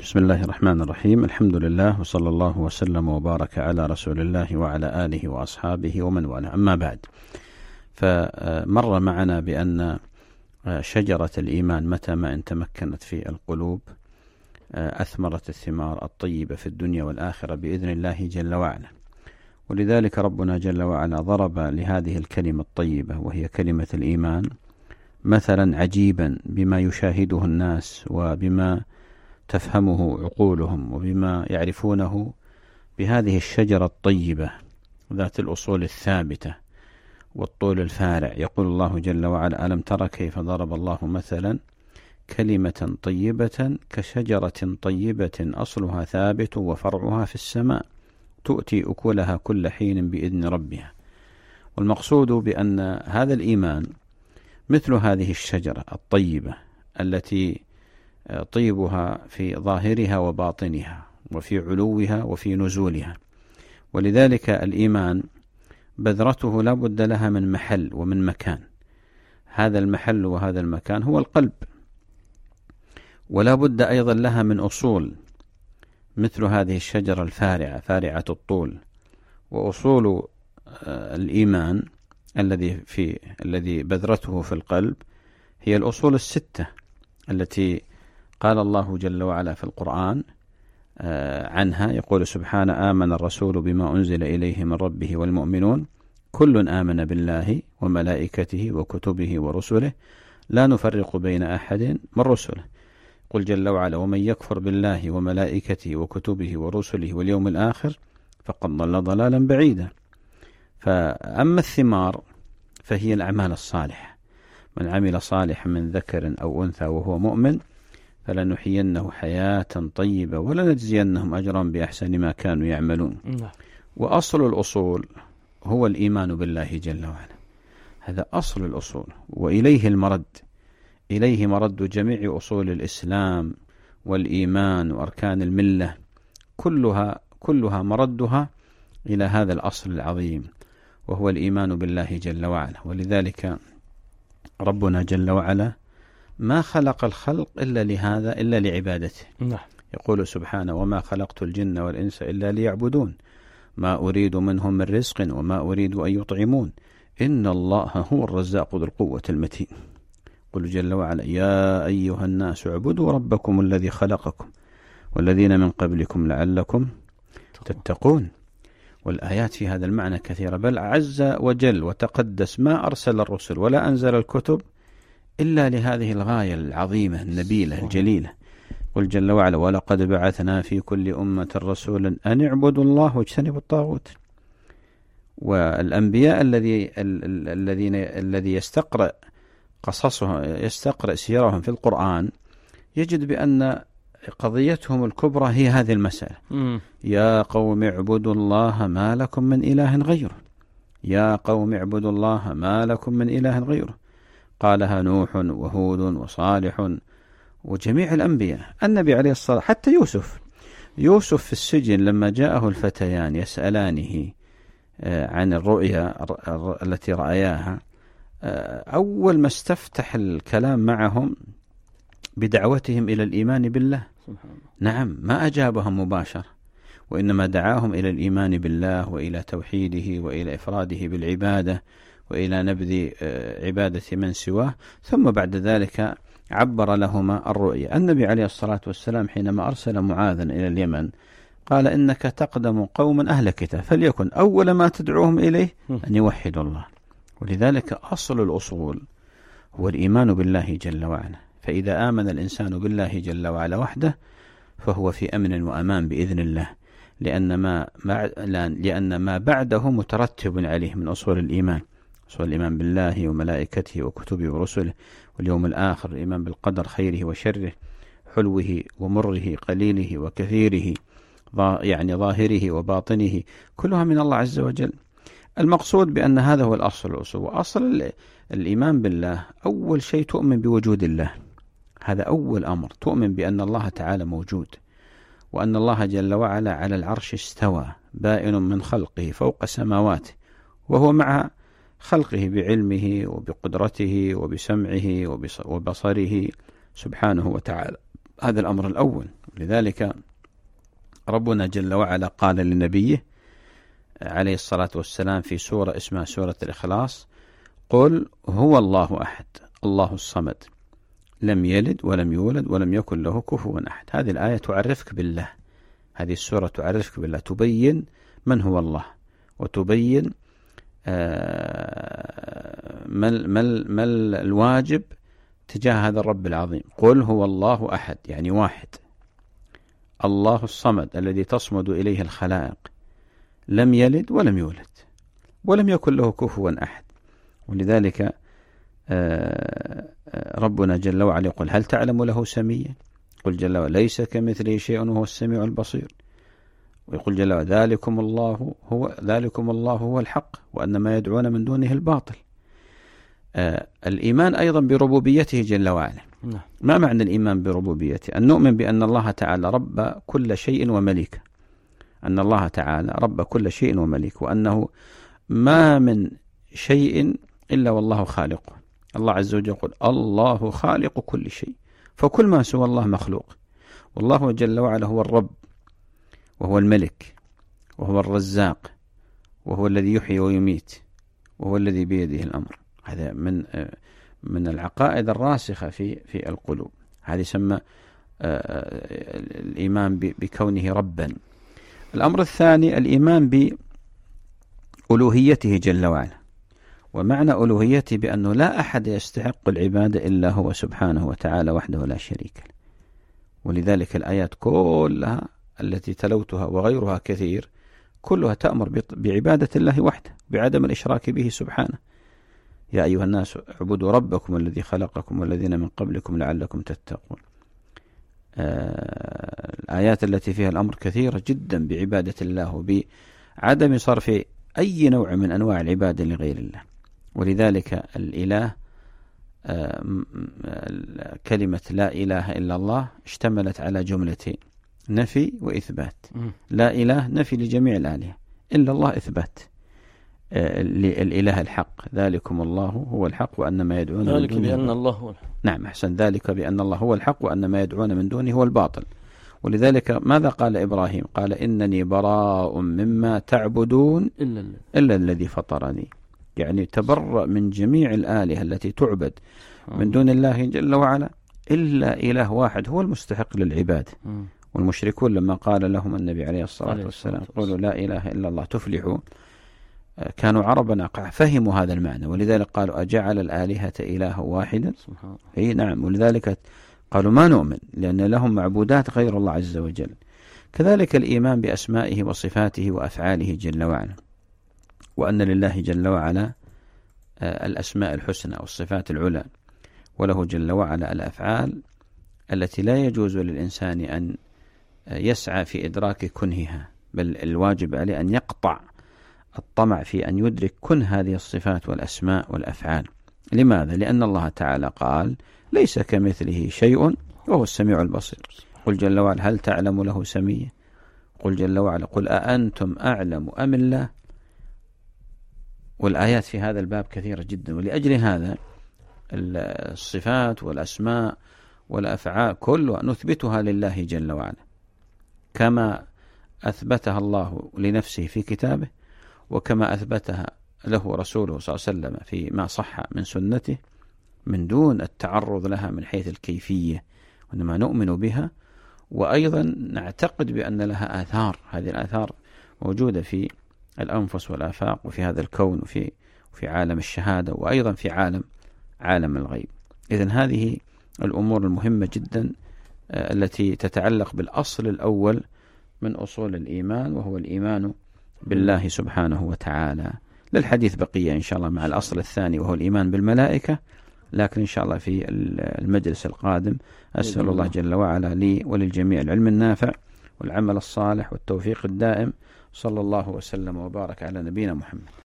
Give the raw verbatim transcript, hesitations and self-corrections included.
بسم الله الرحمن الرحيم. الحمد لله وصلى الله وسلم وبارك على رسول الله وعلى آله وأصحابه ومن والاه. أما بعد، فمر معنا بأن شجرة الإيمان متى ما ان تمكنت في القلوب أثمرت الثمار الطيبة في الدنيا والآخرة بإذن الله جل وعلا. ولذلك ربنا جل وعلا ضرب لهذه الكلمة الطيبة وهي كلمة الإيمان مثلا عجيبا بما يشاهده الناس وبما تفهمه عقولهم وبما يعرفونه بهذه الشجرة الطيبة ذات الأصول الثابتة والطول الفارع. يقول الله جل وعلا: ألم تر كيف ضرب الله مثلا كلمة طيبة كشجرة طيبة أصلها ثابت وفرعها في السماء تؤتي أكلها كل حين بإذن ربها. والمقصود بأن هذا الإيمان مثل هذه الشجرة الطيبة التي طيبها في ظاهرها وباطنها وفي علوها وفي نزولها. ولذلك الإيمان بذرته لا بد لها من محل ومن مكان. هذا المحل وهذا المكان هو القلب، ولا بد أيضا لها من أصول مثل هذه الشجرة الفارعة فارعة الطول. وأصول الإيمان الذي في الذي بذرته في القلب هي الأصول الستة التي قال الله جل وعلا في القرآن عنها. يقول سبحانه: آمن الرسول بما أنزل إليه من ربه والمؤمنون كل آمن بالله وملائكته وكتبه ورسله لا نفرق بين أحد من رسله. قل جل وعلا: ومن يكفر بالله وملائكته وكتبه ورسله واليوم الآخر فقد ضل ضلالا بعيدا. فأما الثمار فهي الأعمال الصالحة. من عمل صالحا من ذكر أو أنثى وهو مؤمن فلنحيينه حياة طيبة ولنجزينهم أجرا بأحسن ما كانوا يعملون. وأصل الأصول هو الإيمان بالله جل وعلا. هذا أصل الأصول، وإليه المرد. إليه مرد جميع أصول الإسلام والإيمان وأركان الملة، كلها كلها مردها إلى هذا الأصل العظيم وهو الإيمان بالله جل وعلا. ولذلك ربنا جل وعلا ما خلق الخلق إلا لهذا إلا لعبادته. يقول سبحانه: وما خلقت الجن والإنس إلا ليعبدون ما أريد منهم من رزق وما أريد أن يطعمون إن الله هو الرزاق ذو القوة المتين. قل جل وعلا: يا أيها الناس اعبدوا ربكم الذي خلقكم والذين من قبلكم لعلكم تتقون. والآيات في هذا المعنى كثيرة، بل عز وجل وتقدس ما أرسل الرسل ولا أنزل الكتب إلا لهذه الغاية العظيمة النبيلة الجليلة. قل جل وعلا: ولقد بعثنا في كل أمة رسولا أن اعبدوا الله واجتنبوا الطاغوت. والأنبياء الذي الذين الذي يستقرأ قصصهم يستقرأ سيرهم في القرآن يجد بأن قضيتهم الكبرى هي هذه المسألة. م. يا قوم اعبدوا الله ما لكم من إله غيره. يا قوم اعبدوا الله ما لكم من إله غيره. قالها نوح وهود وصالح وجميع الأنبياء. النبي عليه الصلاة حتى يوسف يوسف في السجن لما جاءه الفتيان يسألانه عن الرؤيا التي رأياها، أول ما استفتح الكلام معهم بدعوتهم إلى الإيمان بالله. نعم، ما أجابهم مباشرة، وإنما دعاهم إلى الإيمان بالله وإلى توحيده وإلى إفراده بالعبادة وإلى نبذ عبادة من سواه. ثم بعد ذلك عبر لهما الرؤيا. النبي عليه الصلاة والسلام حينما أرسل معاذا إلى اليمن قال: إنك تقدم قوما أهل كتاب فليكن أول ما تدعوهم إليه أن يوحدوا الله. ولذلك أصل الأصول هو الإيمان بالله جل وعلا. فإذا آمن الإنسان بالله جل وعلا وحده فهو في أمن وأمان بإذن الله، لأن ما, لأن ما بعده مترتب عليه من أصول الإيمان. أصول الإيمان بالله وملائكته وكتبه ورسله واليوم الآخر، الإيمان بالقدر خيره وشره، حلوه ومره، قليله وكثيره، يعني ظاهره وباطنه، كلها من الله عز وجل. المقصود بأن هذا هو الأصل الأصول. وأصل الإيمان بالله أول شيء تؤمن بوجود الله. هذا أول أمر، تؤمن بأن الله تعالى موجود، وأن الله جل وعلا على العرش استوى بائن من خلقه فوق سماواته، وهو مع خلقه بعلمه وبقدرته وبسمعه وبصره سبحانه وتعالى. هذا الأمر الأول. لذلك ربنا جل وعلا قال لنبيه عليه الصلاة والسلام في سورة اسمها سورة الإخلاص: قل هو الله أحد الله الصمد لم يلد ولم يولد ولم يكن له كفوا أحد. هذه الآية تعرفك بالله، هذه السورة تعرفك بالله، تبين من هو الله، وتبين ما ما الواجب تجاه هذا الرب العظيم. قل هو الله أحد يعني واحد، الله الصمد الذي تصمد إليه الخلائق، لم يلد ولم يولد ولم يكن له كفوا أحد. ولذلك ربنا جل وعلا يقول: هل تعلم له سميا؟ قل جل وعلا: ليس كمثله شيء وهو السميع البصير. ويقول جل وعلا: ذلكم الله هو ذلكم الله هو الحق وأن ما يدعون من دونه الباطل. آه الإيمان أيضا بربوبيته جل وعلا. ما معنى الإيمان بربوبيته؟ أن نؤمن بأن الله تعالى رب كل شيء ومليكه، أن الله تعالى رب كل شيء ومليكه، وأنه ما من شيء إلا والله خالقه. الله عز وجل يقول: الله خالق كل شيء، فكل ما سوى الله مخلوق. والله جل وعلا هو الرب وهو الملك وهو الرزاق وهو الذي يحيي ويميت وهو الذي بيده الأمر. هذا من من العقائد الراسخة في في القلوب. هذا يسمى الإيمان بكونه ربا. الأمر الثاني الإيمان بألوهيته جل وعلا. ومعنى ألوهيته بأنه لا أحد يستحق العبادة إلا هو سبحانه وتعالى وحده لا شريك له. ولذلك الآيات كلها التي تلوتها وغيرها كثير كلها تأمر بعبادة الله وحده، بعدم الإشراك به سبحانه. يا أيها الناس اعبدوا ربكم الذي خلقكم والذين من قبلكم لعلكم تتقون. آه الآيات التي فيها الأمر كثيرة جدا بعبادة الله وبعدم صرف أي نوع من أنواع العبادة لغير الله. ولذلك الإله آه كلمة لا إله إلا الله اشتملت على جملتين: نفي وإثبات. لا إله نفي لجميع الآلهة، إلا الله إثبات آه للإله الحق. ذلكم الله هو الحق وأن ما يدعون ذلك من بأن الله هو الحق. نعم أحسن. ذلك بأن الله هو الحق وأن ما يدعون من دونه هو الباطل. ولذلك ماذا قال إبراهيم؟ قال: إنني براء مما تعبدون إلا, إلا الذي فطرني. يعني تبرأ من جميع الآلهة التي تعبد من دون الله جل وعلا إلا إله واحد هو المستحق للعبادة. والمشركون لما قال لهم النبي عليه الصلاة والسلام: قولوا لا إله إلا الله تفلحوا، كانوا عربا أقع فهموا هذا المعنى. ولذلك قالوا: أجعل الآلهة إله واحدا؟ أي نعم. ولذلك قالوا: ما نؤمن، لأن لهم معبودات غير الله عز وجل. كذلك الإيمان بأسمائه وصفاته وأفعاله جل وعلا، وأن لله جل وعلا الأسماء الحسنى والصفات العلى، وله جل وعلا الأفعال التي لا يجوز للإنسان أن يسعى في إدراك كنهها، بل الواجب عليه أن يقطع الطمع في أن يدرك كن هذه الصفات والأسماء والأفعال. لماذا؟ لأن الله تعالى قال: ليس كمثله شيء وهو السميع البصير. قل جل وعلا: هل تعلم له سميا؟ قل جل وعلا: قل أأنتم أعلم أم الله؟ والآيات في هذا الباب كثيرة جدا. ولأجل هذا الصفات والأسماء والأفعال كلها نثبتها لله جل وعلا كما أثبتها الله لنفسه في كتابه، وكما أثبتها له رسوله صلى الله عليه وسلم فيما صح من سنته، من دون التعرض لها من حيث الكيفية، وإنما نؤمن بها. وأيضا نعتقد بأن لها آثار. هذه الآثار موجودة في الأنفس والآفاق وفي هذا الكون وفي في عالم الشهادة وأيضا في عالم عالم الغيب. إذن هذه الأمور المهمة جدا التي تتعلق بالأصل الأول من أصول الإيمان، وهو الإيمان بالله سبحانه وتعالى. للحديث بقية إن شاء الله مع الأصل الثاني وهو الإيمان بالملائكة، لكن إن شاء الله في المجلس القادم أسأل الله جل وعلا لي وللجميع العلم النافع والعمل الصالح والتوفيق الدائم. صلى الله وسلم وبارك على نبينا محمد.